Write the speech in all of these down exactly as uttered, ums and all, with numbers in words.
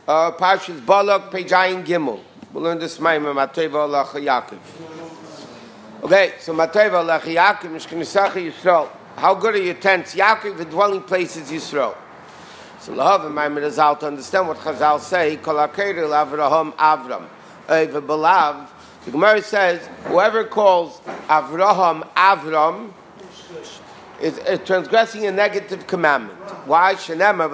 Uh, Parshas Balak, page Ayin Gimel. We'll learn this Maimah, Mateva Alach Yaakov. Okay, so Mateva Alach Yaakov, Mishkanisacha Yisrael. How good are your tents? Yaakov, the dwelling place is Yisrael. So Lahav and Maimah Razal, to understand what Chazal say, Kol HaKeiril Avraham Avram. Eva Balav, the Gemara says, whoever calls Avraham Avram is, is transgressing a negative commandment. Why? So,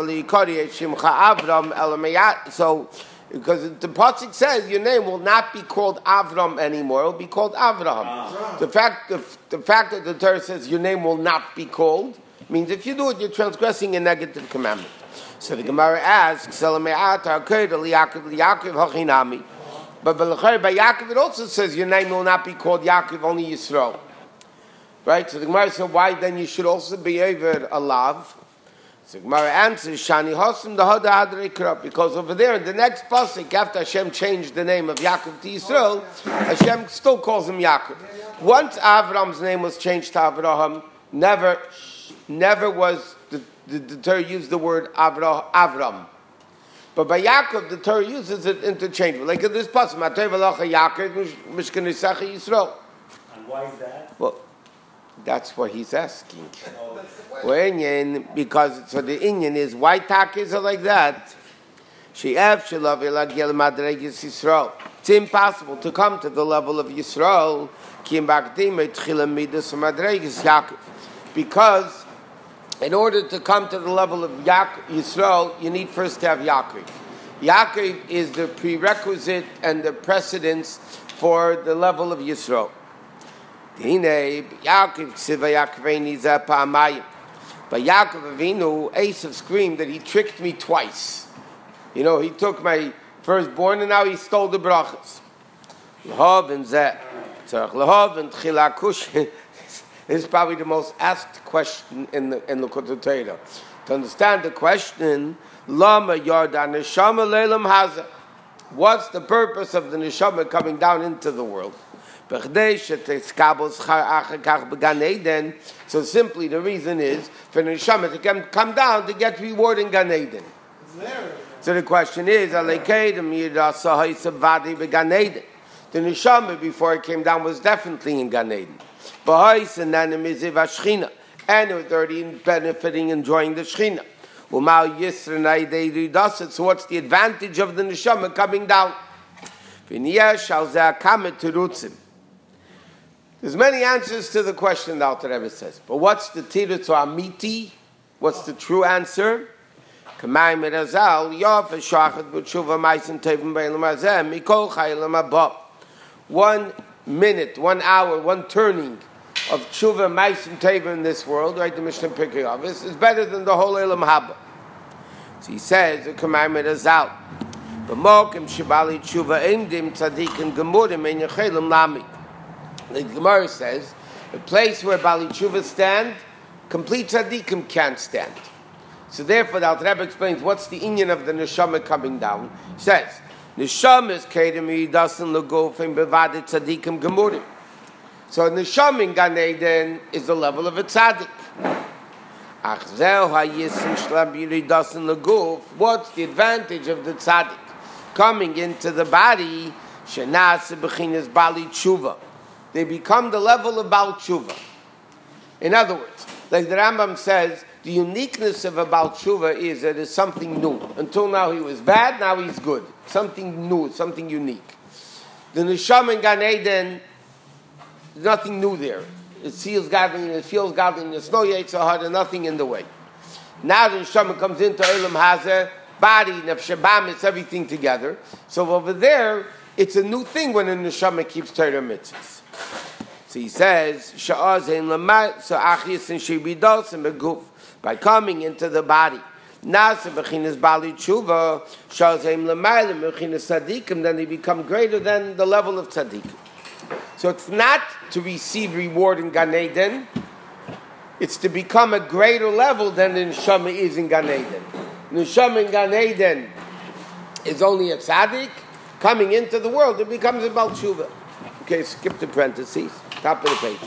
because the pasuk says your name will not be called Avram anymore; it will be called Avraham. Ah. The fact, the, the fact that the Torah says your name will not be called means if you do it, you're transgressing a negative commandment. So the Gemara asks, but by Yaakov it also says your name will not be called Yaakov, only Yisrael. Right? So the Gemara said, why then you should also be over Alav? So the Gemara answers, Shani Hosim the Hada Adrikra, because over there in the next pasuk, after Hashem changed the name of Yaakov to Yisrael, Hashem still calls him Yaakov. Once Avram's name was changed to Avraham, never, never was the, the, the Torah used the word Avra, Avram. But by Yaakov, the Torah uses it interchangeably. Like in this pasuk, Matei V'lacha Yaakov, Mishkanisacha Yisrael. And why is that? Well, that's what he's asking. Well, because so the Inyan is why tak is it like that? It's impossible to come to the level of Yisrael because in order to come to the level of Yisrael, you need first to have Yaakov. Yaakov is the prerequisite and the precedence for the level of Yisrael. But Yaakov Avinu, Esav screamed that he tricked me twice. You know, he took my firstborn and now he stole the brachas. Lahav and Zeh. Lahav and Chilakush. This is probably the most asked question in the in the Likutei Torah. To understand the question, Lama Yardan Neshama Leilam Haza. What's the purpose of the neshama coming down into the world? So simply the reason is for the neshama to come, come down to get reward in Gan Eden. So the question is, the neshama before it came down was definitely in Gan Eden. And it was already benefiting, enjoying the Shechina. So what's the advantage of the neshama coming down? There's many answers to the question the Alter Rebbe says. But what's the tirutz amiti? What's the true answer? One minute, one hour, one turning of tshuva ma'asim teva in this world, right? The Mishnah Pirkei Avos is better than the whole Elam Haba. So he says the commandment is out. B'mokim shibali tshuva imdim tzadikim gemurim ein yechelim lami. The Gemara says, the place where Bali Tshuva stand, complete tzaddikim can't stand. So therefore, the Alter Rebbe explains what's the inyan of the neshama coming down. He says, neshama is kedem yidasin legofim bevadet tzaddikim gemurim. So neshama in Gan Eden is the level of a tzaddik. Ach zeh hayisin shlab yidasin legof. What's the advantage of the tzaddik coming into the body? Shenas bechinas Bali Tshuva. They become the level of Baal Tshuva. In other words, like the Rambam says, the uniqueness of a Baal Tshuva is that it's something new. Until now he was bad, now he's good. Something new, something unique. The Neshama in Gan Eden, there's nothing new there. It feels godliness, it feels godliness, no Yetzer Hara, nothing in the way. Now the Neshama comes into Elam Hazeh, body, Nefesh Bamis, everything together. So over there, it's a new thing when a Neshama keeps Torah mitzvahs. So he says, by coming into the body, then they become greater than the level of tzaddikim. So it's not to receive reward in Gan Eden, it's to become a greater level than the neshama is in Gan Eden. The neshama in Gan Eden is only a tzaddik, coming into the world, it becomes a Baal Tshuva. Okay, skip the parentheses, top of the page.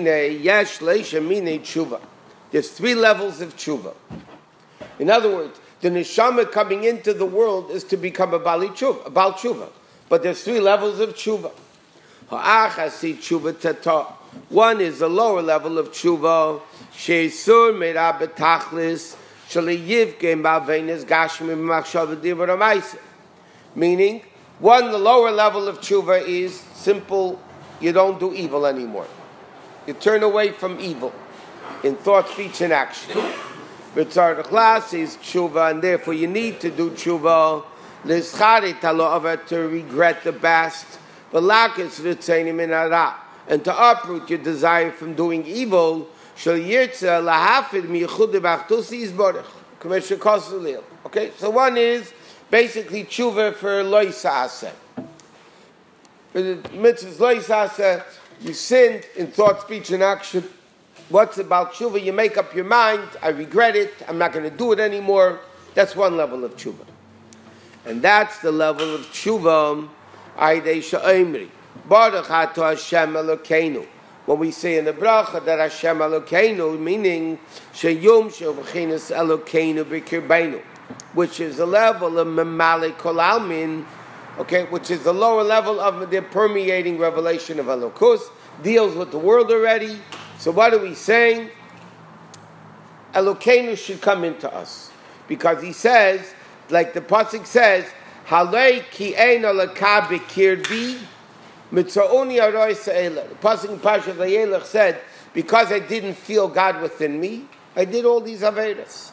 There's three levels of tshuva. In other words, The neshama coming into the world is to become a bali tshuva, a bal tshuva. But there's three levels of tshuva. Ha'achasi tshuva tata. One is the lower level of tshuva. Sheisur meira betachlis shaliyivke ma'venes gashmi machshava divra ma'isa. Meaning, one, the lower level of tshuva is simple. You don't do evil anymore. You turn away from evil in thought, speech, and action. B'tzar class is tshuva, and therefore you need to do tshuva. L'schari talo to regret the past, v'lakis v'tzeinim in hara, and to uproot your desire from doing evil. Shal yirtza lahafid miyachud b'achtusi yizborech. Commissioner Kosulil. Okay, so one is basically tshuva for lo yisaseh. For the mitzvahs lo yisaseh, you sinned in thought, speech, and action. What's about tshuva? You make up your mind. I regret it. I'm not going to do it anymore. That's one level of tshuva. And that's the level of tshuva. Aidei sha'omri. Baruch ato Hashem Elokeinu. When we say in the bracha that Hashem Elokeinu, meaning sheyum she'ubchinas Elokeinu b'kirbeinu, which is the level of memale kol almin, okay, which is the lower level of the permeating revelation of Elokus, deals with the world already. So what are we saying? Elokeinu should come into us. Because he says, like the pasuk says, Halei ki ein alaka b'kirbi mitza'uni aroi sa'ela. The pasuk in Parashat Vayelech said, because I didn't feel God within me, I did all these avedas.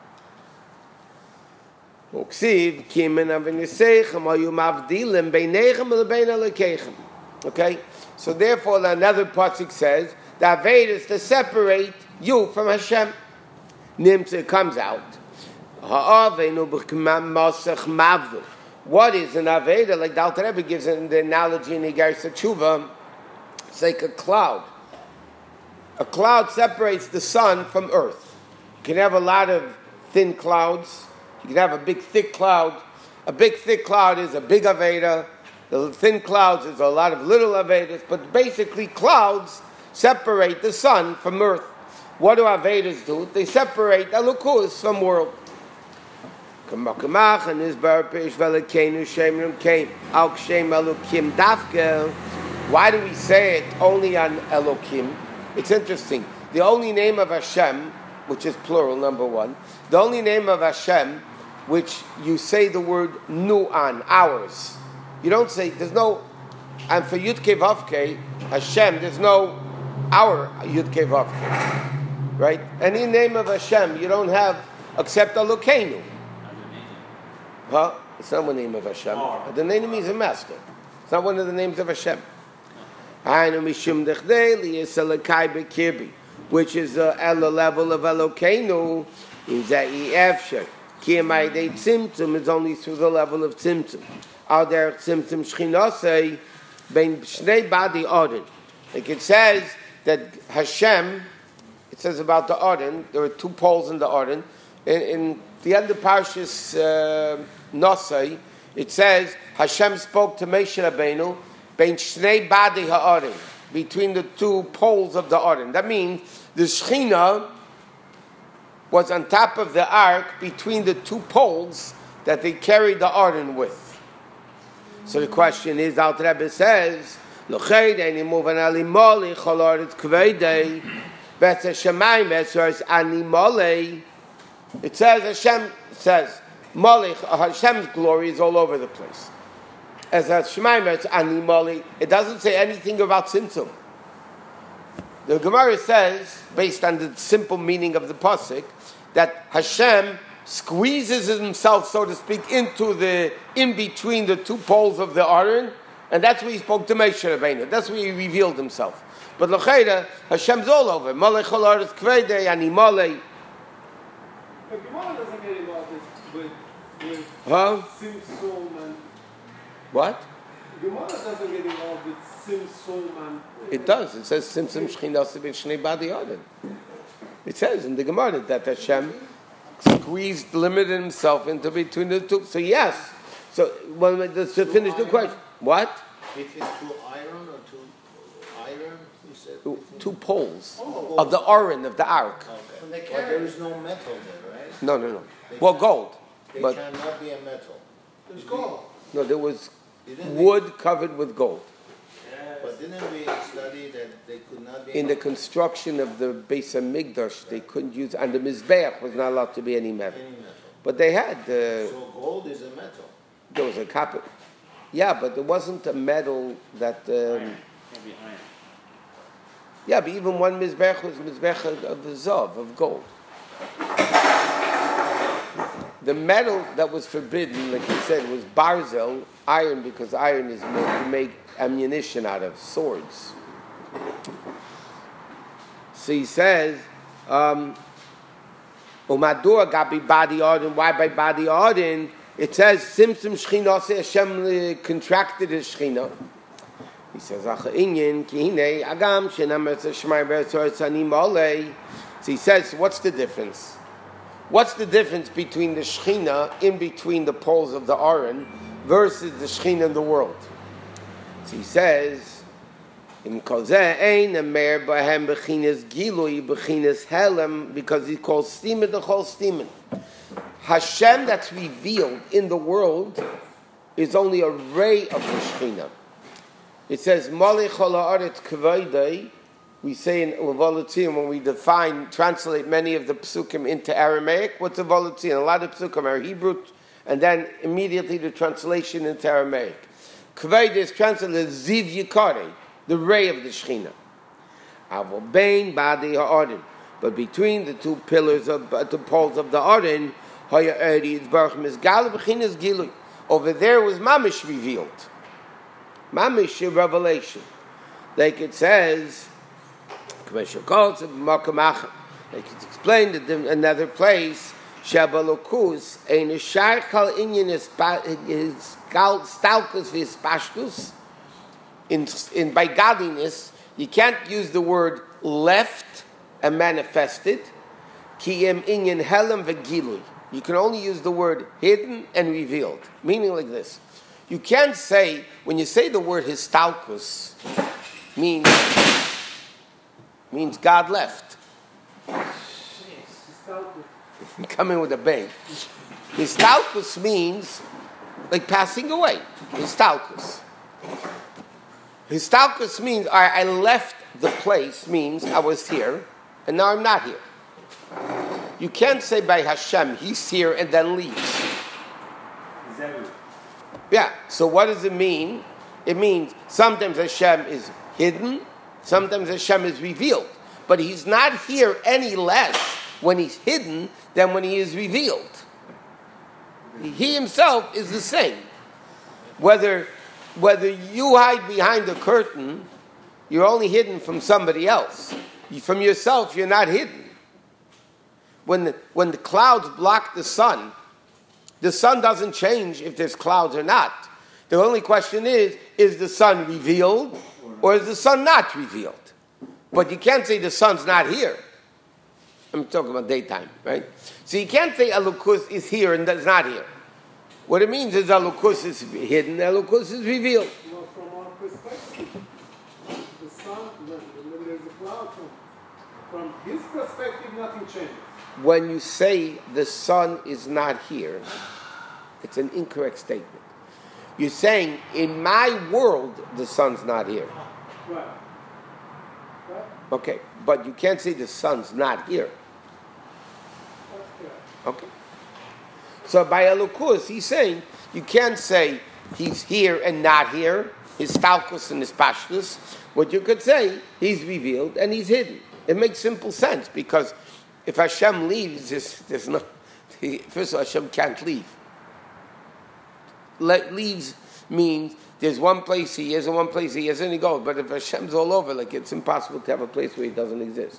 Uksiv ki men avinisechem ayu mavdilim beinechem lebein alekechem. Okay? So therefore another pasuk says, the Avedas to separate you from Hashem. Nimtza comes out. What is an Aveda? Like the Alter Rebbe gives in the analogy in Igeres Tshuva, it's like a cloud. A cloud separates the sun from earth. You can have a lot of thin clouds. You can have a big thick cloud. A big thick cloud is a big Aveda. The thin clouds is a lot of little Avedas. But basically clouds separate the sun from earth. What do Avedas do? They separate Elokus from world. Why do we say it only on Elokim? It's interesting. The only name of Hashem, which is plural, number one, the only name of Hashem, which you say the word nu on, ours. You don't say, there's no, and for Yud Kei Vav Kei, Hashem, there's no our Yud Kei Vav Kei, right? Any name of Hashem you don't have except Elokeinu. Huh? It's not one name of Hashem. The name is a master. It's not one of the names of Hashem. Which is the level of Elokeinu, is that Efsher. Kiyamai Tzimtzum is only through the level of Tzimtzum. Are there Tzimtzum Shchinasei ben Shnei Badi Odin? Like it says that Hashem, it says about the Odin, there are two poles in the Odin. In, in the end of Parshas uh, Nosai, it says Hashem spoke to Moshe Rabbeinu ben Shnei Badi HaOdin, between the two poles of the Odin. That means the Shechina was on top of the ark between the two poles that they carried the Odin with. So the question is, the Alter Rebbe says, it says, Hashem says, Molech, Hashem's glory is all over the place. As a Shemaim, it's Ani Molech. It doesn't say anything about Tzimtzum. The Gemara says, based on the simple meaning of the pasuk, that Hashem squeezes himself, so to speak, into the in between the two poles of the Aron, and that's where he spoke to Moshe Rabbeinu. That's where he revealed himself. But l'cheira, Hashem's all over. Molech Chol Haaretz Kvedei, Ani Molech. But Gemara doesn't get involved with, with huh? Tzimtzum and... What? Gemara doesn't get involved with Tzimtzum and... It does. It says Tzimtzum Shechinah ben Shnei Badi Odin. It says in the Gemara that Hashem squeezed, limited himself into between the two. So yes. So well, let's to finish the question. What? If it's two iron or two iron, you said? Two, two poles oh, of the Aron, of the Ark. Okay. But there is no metal there, right? No, no, no. Well, gold. They But cannot be a metal. There's gold. no, there was Didn't we- wood covered with gold. But didn't we study that they could not be In the construction of the Beis Hamikdash, they couldn't use, and the Mizbeach was not allowed to be any metal. any metal? But they had, uh, So gold is a metal. there was a copper. Yeah, but there wasn't a metal that, um, Can't be iron. yeah, but even one Mizbeach was Mizbeach of of the Zav, of gold. The metal that was forbidden, like you said, was barzel, iron, because iron is made to make ammunition out of, swords. So he says, um, Umadur gabi badi ordin. Why by badi ordin? It says, Simsim Shechina, Hashem contracted his Shechina. He says, Acha inyin ki hine agam shenamer shmai be'etzor tzanim olei. So he says, what's the difference? What's the difference between the Shechina in between the poles of the Aron versus the Shechina in the world? So he says, in Kozeh ein amer bahem bechinas gilui bechinas helem, because he calls stimen the whole stimen. Hashem that's revealed in the world is only a ray of the Shechina. It says Malei chol haaretz kavodei. We say in Levolatzin, when we define, translate many of the psukim into Aramaic, what's a Volatzin? A lot of psukim are Hebrew, and then immediately the translation into Aramaic. Kved is translated as Ziv Yikare, the ray of the Shechina. Avol bein badi ha'arin. But between the two pillars of uh, the poles of the Arin, Haya Eri is Baruch Mizgal B'chinas Gilui. Over there was Mamish revealed. Mamish revelation. Like it says, like it's explained in another place, Shabalokus, ein shar kal inyan is stalkus v'hispashtus. In in by godliness, you can't use the word left and manifested. Ki em inyan helem v'gilui. You can only use the word hidden and revealed. Meaning like this: you can't say when you say the word histalkus means. means God left. Come in with a bang. Histalkus means like passing away. Histalkus. Histalkus means I, I left the place, means I was here, and now I'm not here. You can't say by Hashem, he's here and then leaves. Yeah, so what does it mean? It means sometimes Hashem is hidden, sometimes Hashem is revealed. But he's not here any less when he's hidden than when he is revealed. He himself is the same. Whether, whether you hide behind a curtain, you're only hidden from somebody else. From yourself, you're not hidden. When the, when the clouds block the sun, the sun doesn't change if there's clouds or not. The only question is, is the sun revealed or is the sun not revealed? But you can't say the sun's not here. I'm talking about daytime, right? So you can't say Elokus is here and is not here. What it means is Elokus is hidden, Elokus is revealed. Well, from our perspective, the sun, when there's a cloud, from his perspective, nothing changes. When you say the sun is not here, it's an incorrect statement. You're saying, in my world, the sun's not here. Right. Right? Okay, but you can't say the sun's not here. That's correct. Okay. So by Elokus, he's saying, you can't say he's here and not here, his stalkus and his pashtus. What you could say, he's revealed and he's hidden. It makes simple sense, because if Hashem leaves, there's, there's no, first of all, Hashem can't leave. Le- leaves means there's one place he is and one place he is and he goes. But if Hashem's all over, like it's impossible to have a place where he doesn't exist.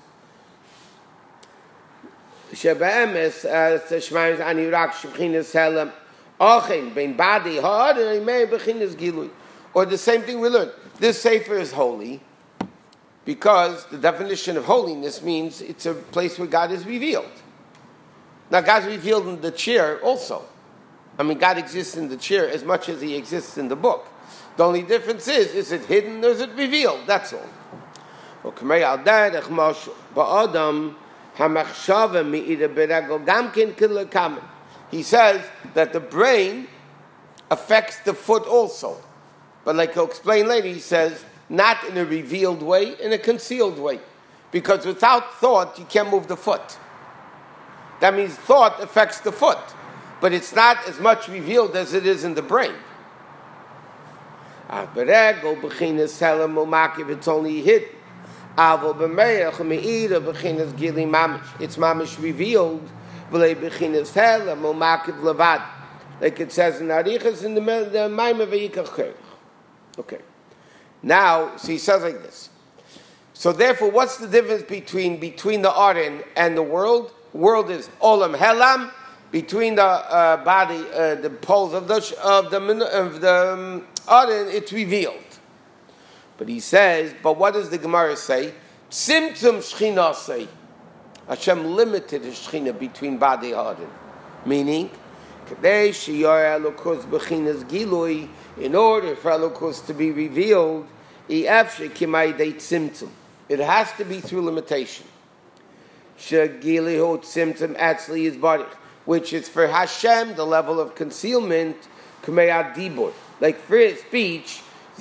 Shebe'emes, as Shemaim Anirak Shebchinas Helem, Ochen Ben Badi Ha'adar Imei Bechinas Gilui. Or the same thing we learned. This sefer is holy because the definition of holiness means it's a place where God is revealed. Now God's revealed in the chair also. I mean, God exists in the chair as much as he exists in the book. The only difference is, is it hidden or is it revealed? That's all. Hamachshava me'ira beregel gamkin kilakamen. He says that the brain affects the foot also. But like he'll explain later, he says, not in a revealed way, in a concealed way. Because without thought, you can't move the foot. That means thought affects the foot. But it's not as much revealed as it is in the brain. It's only hidden. It's mamish revealed. Like it says in Arichas in the Maimah Vayikach. Okay. Now, so he says like this. So therefore, what's the difference between between the Aron and the world? World is Olam Helam. Between the uh, body, uh, the poles of the of the of the um, Aron, it's revealed. But he says, but what does the Gemara say? Tzimtzum Shechina say. Hashem limited the Shechina between body and Aron. Meaning, in order for Elokus to be revealed, it has to be through limitation. Which is for Hashem, the level of concealment, like for his speech,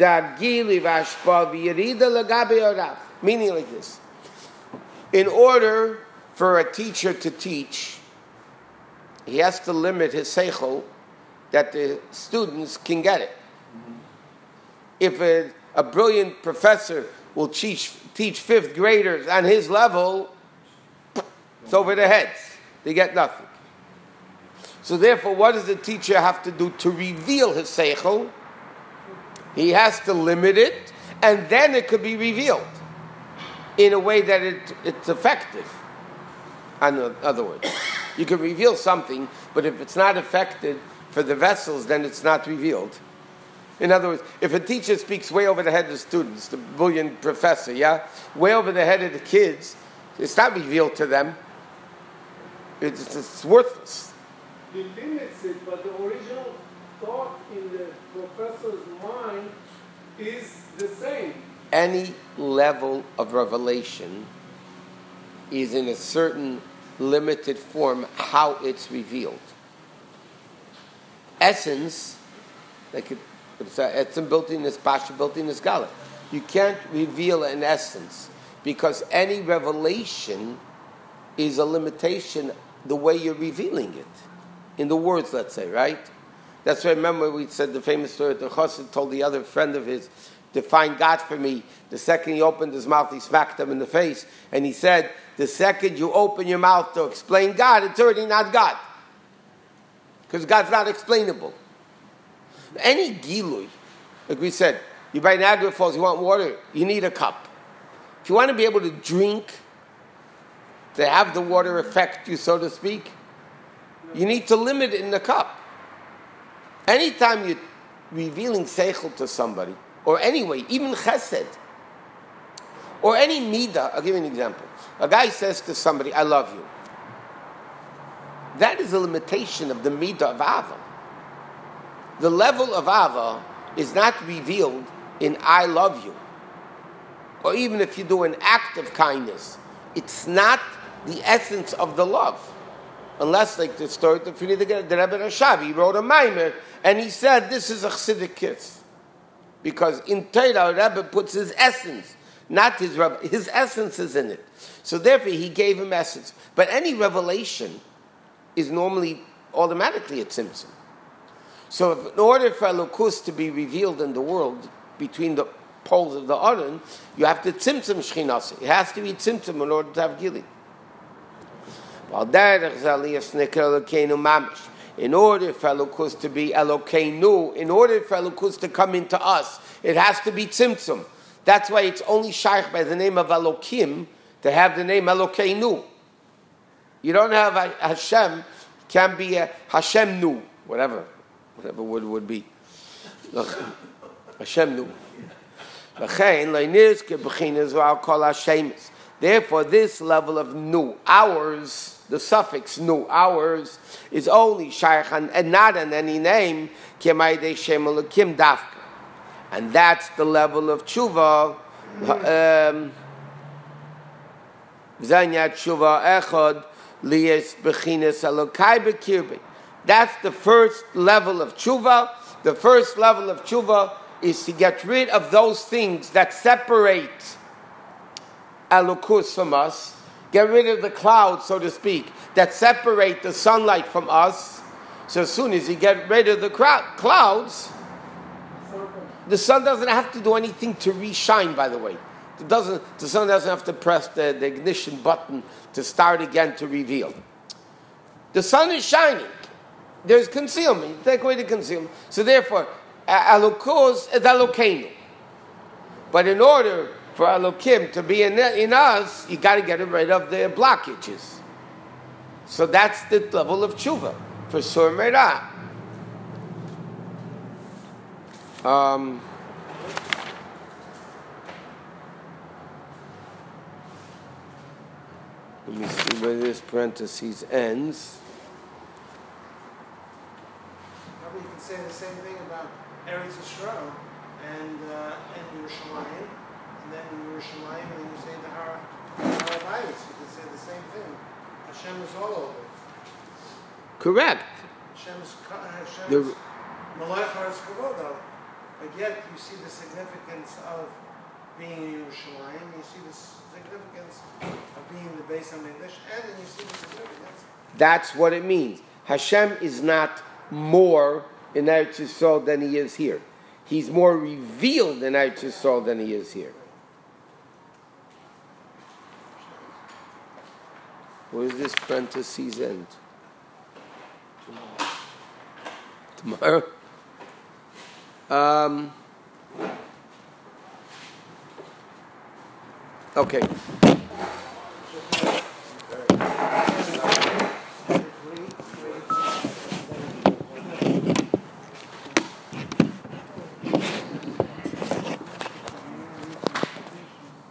meaning like this. In order for a teacher to teach, he has to limit his seichel that the students can get it. Mm-hmm. If a, a brilliant professor will teach, teach fifth graders on his level, it's over their heads. They get nothing. So therefore, what does the teacher have to do to reveal his seichel? He has to limit it, and then it could be revealed in a way that it, it's effective. In other words, you can reveal something, but if it's not affected for the vessels, then it's not revealed. In other words, if a teacher speaks way over the head of the students, the brilliant professor, yeah, way over the head of the kids, it's not revealed to them. It's, it's worthless. He limits it, but the original thought in the professor's mind is the same. Any level of revelation is in a certain limited form how it's revealed. Essence, like it, it's, a, it's built in this pasha, built in this gala. You can't reveal an essence because any revelation is a limitation the way you're revealing it. In the words, let's say, right? That's why, remember, we said the famous story that the chassid told the other friend of his, define God for me. The second he opened his mouth, he smacked him in the face. And he said, the second you open your mouth to explain God, it's already not God. Because God's not explainable. Any gilui, like we said, you buy Niagara Falls, you want water, you need a cup. If you want to be able to drink, to have the water affect you, so to speak, you need to limit it in the cup. Anytime you're revealing seichel to somebody, or anyway, even chesed, or any midah, I'll give you an example. A guy says to somebody, I love you. That is a limitation of the midah of Ava. The level of Ava is not revealed in I love you. Or even if you do an act of kindness, it's not the essence of the love. Unless, like the story of the Rebbe Rashav, he wrote a Maimer, and he said, this is a Chassidic kiss. Because in Torah, Rebbe puts his essence, not his Rebbe, his essence is in it. So therefore, he gave him essence. But any revelation is normally, automatically a tzimtzum. So if, in order for Elokus to be revealed in the world, between the poles of the Aron, you have to tzimtzum shchinas. It has to be tzimtzum in order to have gili. In order for Elokus to be Elokeinu, in order for Elokus to come into us, it has to be tzimtzum. That's why it's only shaykh by the name of Elokim to have the name Elokeinu. You don't have a Hashem, can be a Hashem nu, whatever, whatever word would be. Hashem nu. Therefore, this level of nu, ours, the suffix nu, ours, is only shaykh and not in any name, and that's the level of tshuva. Um, Zanyat tshuva echad liyes b'chines Elokai b'kirbi. That's the first level of tshuva. The first level of tshuva is to get rid of those things that separate Elokus from us. Get rid of the clouds, so to speak, that separate the sunlight from us. So as soon as you get rid of the clouds, the sun doesn't have to do anything to re-shine, by the way. It doesn't, the sun doesn't have to press the, the ignition button to start again to reveal. The sun is shining. There's concealment. You take away the concealment. So therefore, Elokus is Elokeinu. But in order for Elokim to be in, in us, you got to get rid of the blockages. So that's the level of tshuva for Sur Meirah. Um, let me see where this parenthesis ends. Probably you can say the same thing about Eretz Yisrael and uh, and Yerushalayim, and then Yerushalayim, and then you say the Har Harabayis. You can say the same thing. Hashem is all over. Correct. Hashem is Hashem The- is Malach Haras Kavodo. But yet you see the significance of being in Yerushalayim, you see the significance of being in the Beis HaMikdash, and then you see the significance. That's what it means. Hashem is not more in Eretz Yisrael than he is here. He's more revealed in Eretz Yisrael than he is here. Where does this parentheses end? Tomorrow? Um, okay.